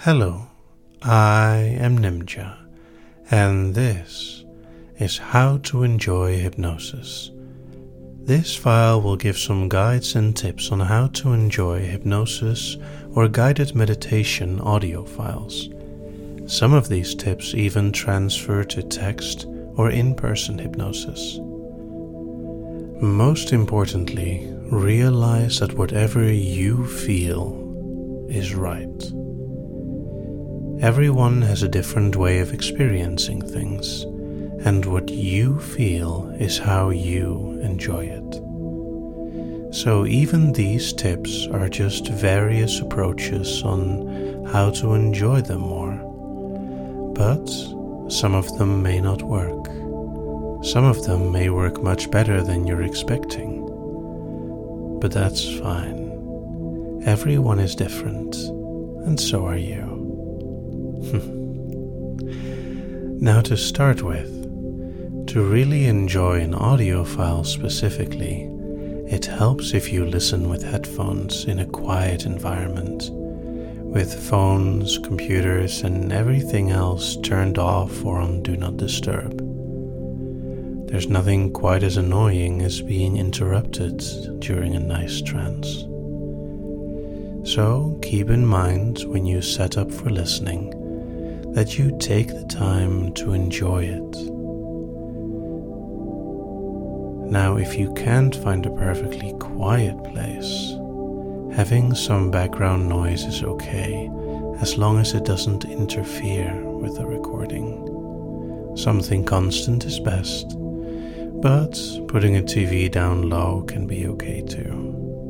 Hello, I am Nimja, and this is How to Enjoy Hypnosis. This file will give some guides and tips on how to enjoy hypnosis or guided meditation audio files. Some of these tips even transfer to text or in-person hypnosis. Most importantly, realize that whatever you feel is right. Everyone has a different way of experiencing things, and what you feel is how you enjoy it. So even these tips are just various approaches on how to enjoy them more. But some of them may not work. Some of them may work much better than you're expecting. But that's fine. Everyone is different, and so are you. Now to start with, to really enjoy an audio file specifically, it helps if you listen with headphones in a quiet environment, with phones, computers, and everything else turned off or on Do Not Disturb. There's nothing quite as annoying as being interrupted during a nice trance. So keep in mind when you set up for listening that you take the time to enjoy it. Now, if you can't find a perfectly quiet place, having some background noise is okay, as long as it doesn't interfere with the recording. Something constant is best, but putting a TV down low can be okay too.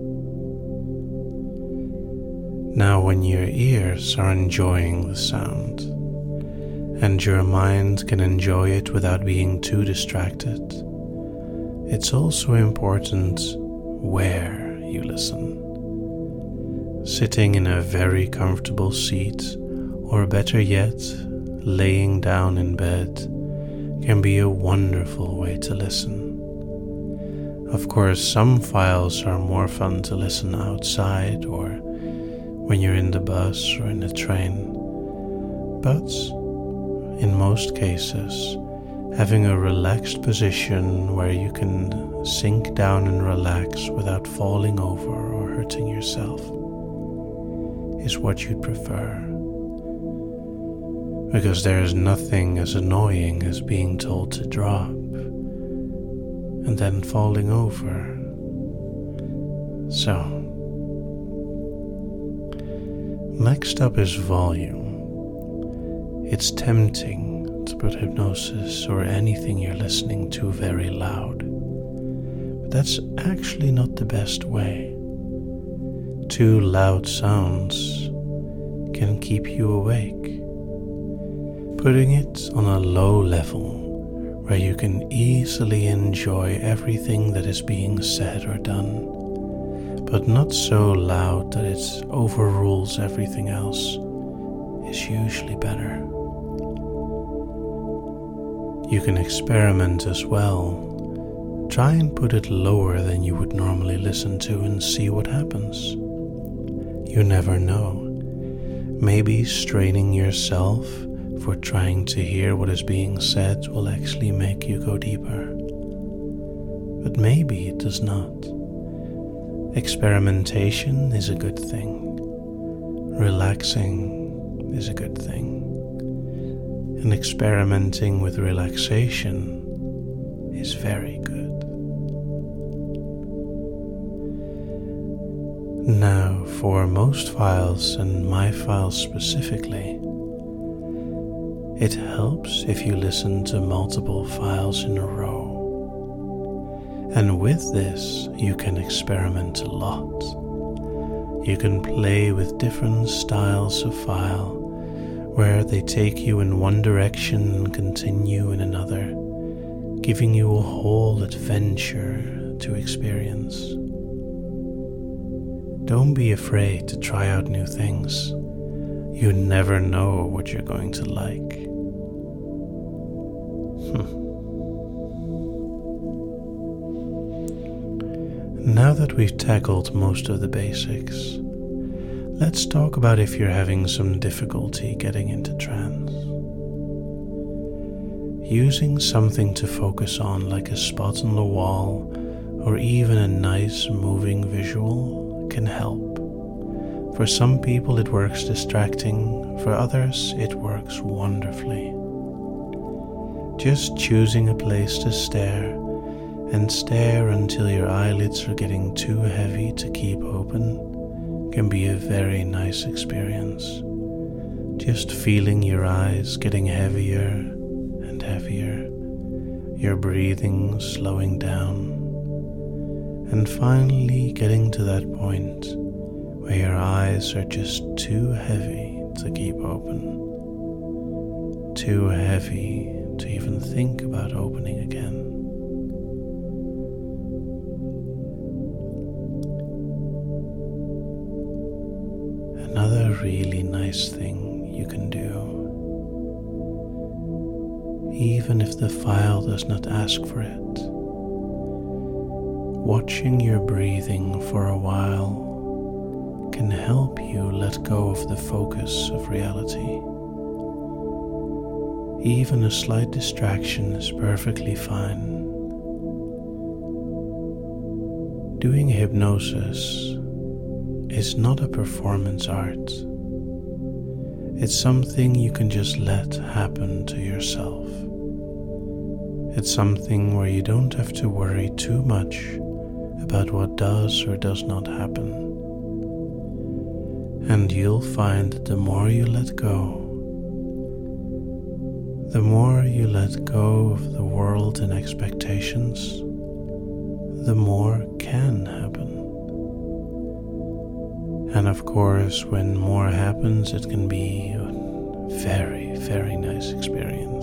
Now, when your ears are enjoying the sound, and your mind can enjoy it without being too distracted, it's also important where you listen. Sitting in a very comfortable seat, or better yet, laying down in bed, can be a wonderful way to listen. Of course, some files are more fun to listen outside or when you're in the bus or in the train, but in most cases, having a relaxed position where you can sink down and relax without falling over or hurting yourself is what you'd prefer. Because there is nothing as annoying as being told to drop and then falling over. So, next up is volume. It's tempting to put hypnosis or anything you're listening to very loud, but that's actually not the best way. Too loud sounds can keep you awake. Putting it on a low level where you can easily enjoy everything that is being said or done, but not so loud that it overrules everything else, is usually better. You can experiment as well. Try and put it lower than you would normally listen to and see what happens. You never know. Maybe straining yourself for trying to hear what is being said will actually make you go deeper. But maybe it does not. Experimentation is a good thing. Relaxing is a good thing. And experimenting with relaxation is very good. Now, for most files, and my files specifically, it helps if you listen to multiple files in a row. And with this, you can experiment a lot. You can play with different styles of file, where they take you in one direction and continue in another, giving you a whole adventure to experience. Don't be afraid to try out new things. You never know what you're going to like. Now that we've tackled most of the basics, Let's talk about if you're having some difficulty getting into trance. Using something to focus on, like a spot on the wall or even a nice moving visual, can help. For some people it works distracting, for others it works wonderfully. Just choosing a place to stare, and stare until your eyelids are getting too heavy to keep open, can be a very nice experience. Just feeling your eyes getting heavier and heavier, your breathing slowing down, and finally getting to that point where your eyes are just too heavy to keep open, too heavy to even think about opening again. Another really nice thing you can do, even if the file does not ask for it, watching your breathing for a while can help you let go of the focus of reality. Even a slight distraction is perfectly fine. Doing hypnosis is not a performance art. It's something you can just let happen to yourself. It's something where you don't have to worry too much about what does or does not happen. And you'll find that the more you let go, the more you let go of the world and expectations, the more can happen. And of course, when more happens, it can be a very, very nice experience.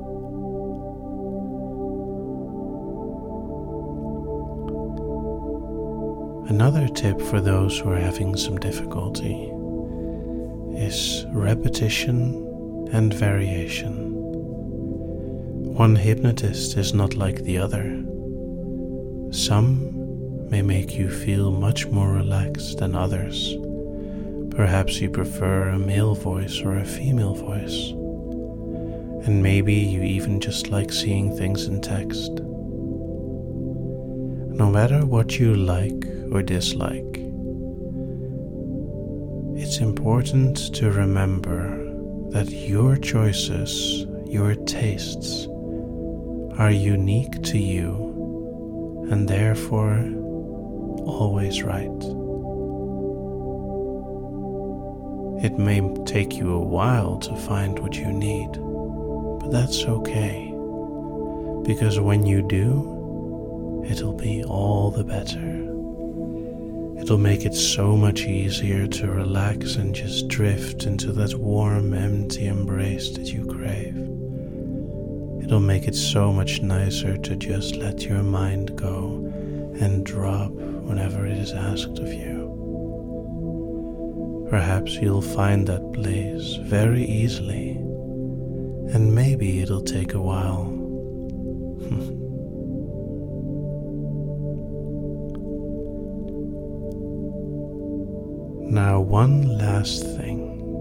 Another tip for those who are having some difficulty is repetition and variation. One hypnotist is not like the other. Some may make you feel much more relaxed than others. Perhaps you prefer a male voice or a female voice. And maybe you even just like seeing things in text. No matter what you like or dislike, it's important to remember that your choices, your tastes, are unique to you and therefore always right. It may take you a while to find what you need, but that's okay, because when you do, it'll be all the better. It'll make it so much easier to relax and just drift into that warm, empty embrace that you crave. It'll make it so much nicer to just let your mind go and drop whenever it is asked of you. Perhaps you'll find that place very easily, and maybe it'll take a while. Now, one last thing.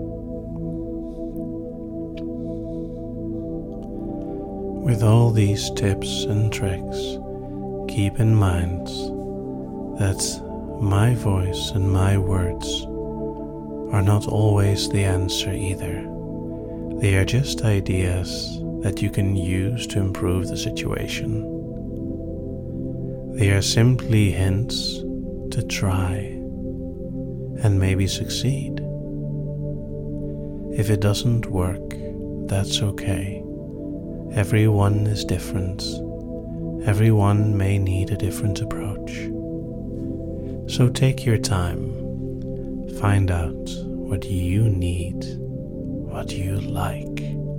With all these tips and tricks, keep in mind that my voice and my words are not always the answer either. They are just ideas that you can use to improve the situation. They are simply hints to try and maybe succeed. If it doesn't work, that's okay. Everyone is different. Everyone may need a different approach. So take your time. Find out what you need, what you like,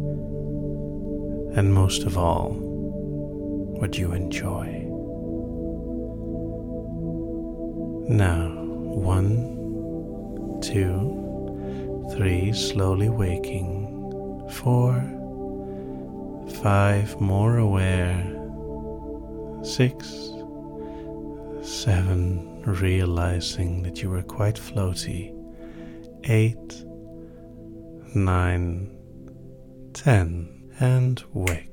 and most of all, what you enjoy. Now, 1, 2, 3, slowly waking. 4, 5, more aware. 6, 7, realizing that you were quite floaty. 8, 9, 10, and wake.